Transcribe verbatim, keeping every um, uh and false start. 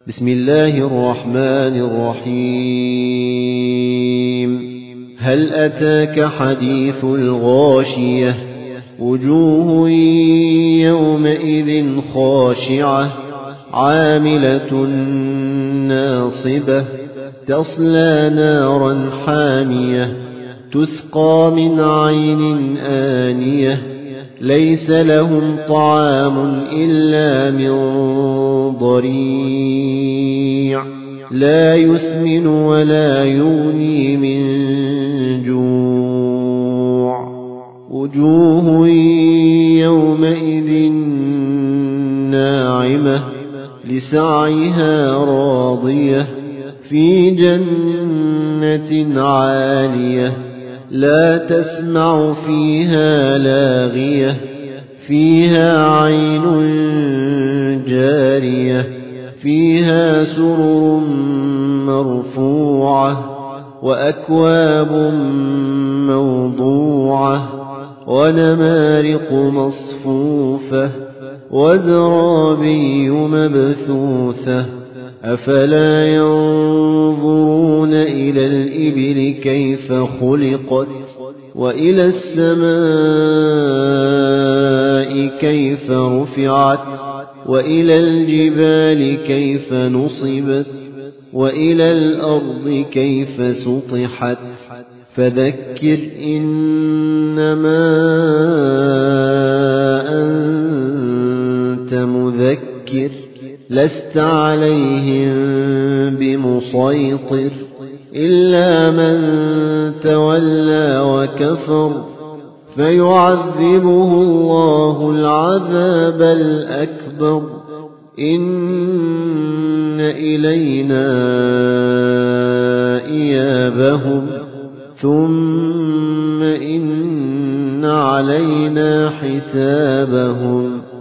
بسم الله الرحمن الرحيم هل أتاك حديث الغاشية وجوه يومئذ خاشعة عاملة ناصبة تصلى نارا حامية تسقى من عين آنية ليس لهم طعام إلا من ضريع لا يسمن ولا يغني من جوع وجوه يومئذ ناعمة لسعيها راضية في جنة عالية لا تسمع فيها لاغية فيها عين جارية فيها سرر مرفوعة وأكواب موضوعة ونمارق مصفوفة وزرابي مبثوثة أفلا ينظرون إلى الإبل كيف خلقت وإلى السماء كيف رفعت وإلى الجبال كيف نصبت وإلى الأرض كيف سطحت فذكر إنما أنت مذكر لست عليهم بمسيطر إلا من تولى وكفر فيعذبه الله العذاب الأكبر إن إلينا إيابهم ثم إن علينا حسابهم